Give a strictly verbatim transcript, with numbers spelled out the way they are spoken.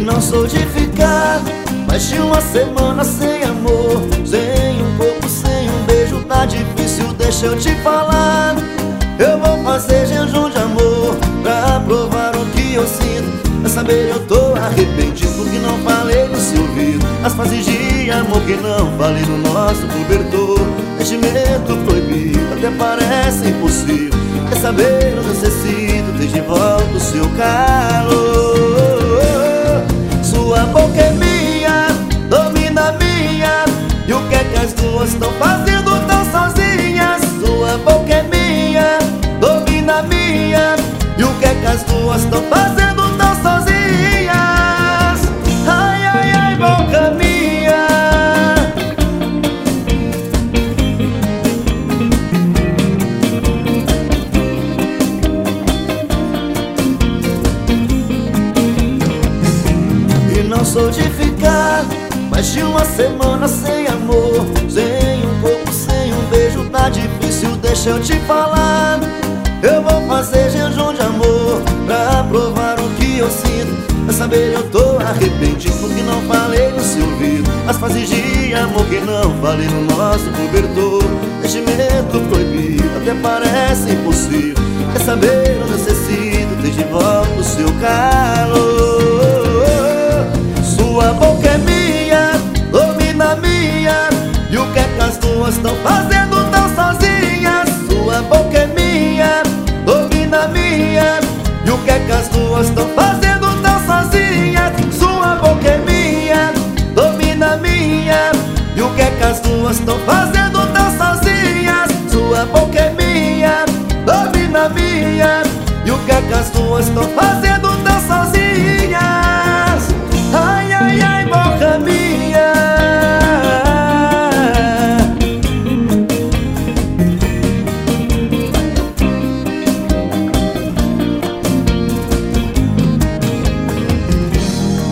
não sou de ficar mais de uma semana sem amor, sem um corpo, sem um beijo. Tá difícil, deixa eu te falar. Eu vou fazer jejum de amor pra provar o que eu sinto. Pra saber, eu tô arrependido que não falei no seu ouvido as frases de amor que não falei no nosso cobertor. Sentimento proibido até parece impossível. Quer saber, eu necessito ter de volta o seu calor. Sua boca é minha, domina a minha. E o que é que as duas estão fazendo tão sozinhas? Sua boca é minha, domina a minha. E o que é que as duas estão fazendo tão sozinhas? Ai, ai, ai, boca minha. E não sou de ficar mais de uma semana sem amor, sem um corpo, sem um beijo. Tá difícil, deixa eu te falar. Eu vou fazer jejum de amor pra provar o que eu sinto. Pra saber, eu tô arrependido que não falei no seu ouvido as frases de amor que não falei no nosso cobertor. Sentimento proibido até parece impossível. Quer saber, eu necessito ter de volta o seu calor. Sua boca é minha, domina a minha. E o que é que as duas estão fazendo tão sozinhas? Sua boca é minha, domina a minha. E o que é que as duas estão fazendo tão sozinhas? Sua boca é minha, domina a minha. E o que é que as duas estão fazendo tão sozinhas? Sua boca é minha, domina a minha. E o que é que as duas estão fazendo?